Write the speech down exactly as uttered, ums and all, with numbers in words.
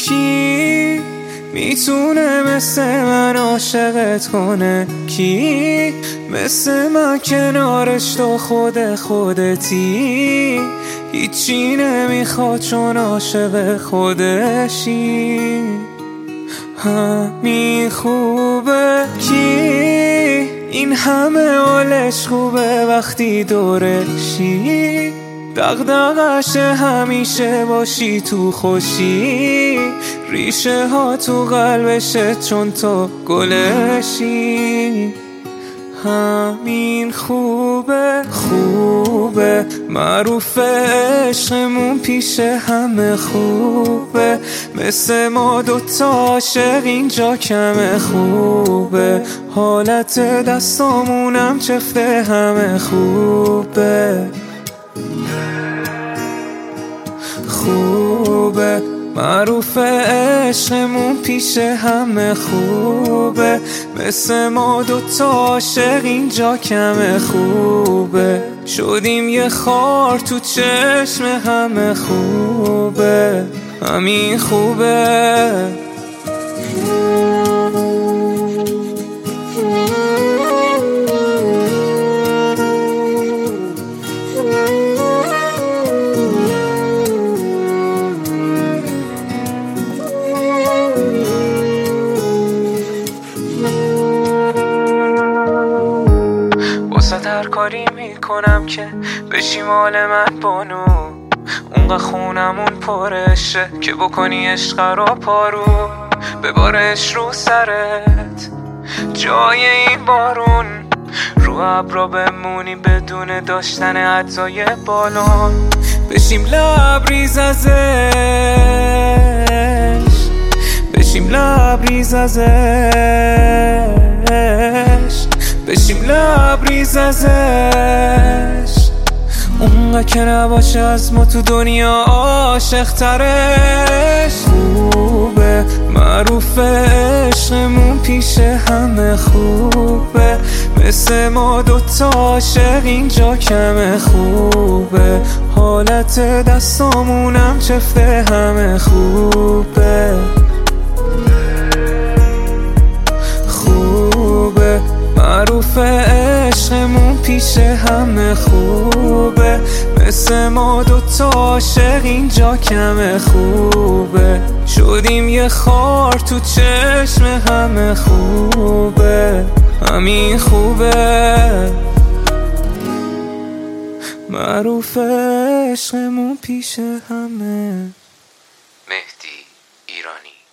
کی میتونه مثل من عاشقت کنه؟ کی مثل من کنارش تو خود خودتی؟ هیچی نمیخواد چون عاشق خودشی. همین خوبه کی این همه حالش خوبه وقتی دورشی؟ دغدغش همیشه باشی تو خوشی، ریشه ها تو قلبشه چون تو گلشی. همین خوبه خوبه معروف عشقمون پیش همه خوبه، مثل ما دوتا عاشق اینجا کمه خوبه، حالت دستامونم چفته همه خوبه. خوبه معروف عشقمون پیش همه خوبه، مثل ما دوتا عاشق اینجا کمه خوبه، شدیم یه خار تو چشم همه خوبه. همین خوبه. هر کاری میکنم که بشی مال من بانو، اونقدر خونمون پرشه که بکنی عشق رو پارو، ببارش رو سرت جای این بارون، رو ابرا بمونی بدون داشتن عطای بالون، بشیم لبریز ازش، بشیم لبریز ازش، بشیم لبریز ازش، اونقدر که نباشه از ما تو دنیا عاشق ترش. خوبه معروف عشقمون پیش همه خوبه، مثل ما دوتا عاشق اینجا کمه خوبه، حالت دستامونم چفته همه خوبه. خوبه معروف عشقمون پیش همه خوبه، مثل ما دوتا عاشق اینجا کمه خوبه، شدیم یه خار تو چشم همه خوبه. همین خوبه معروف عشقمون پیش همه. مهدی ایرانی.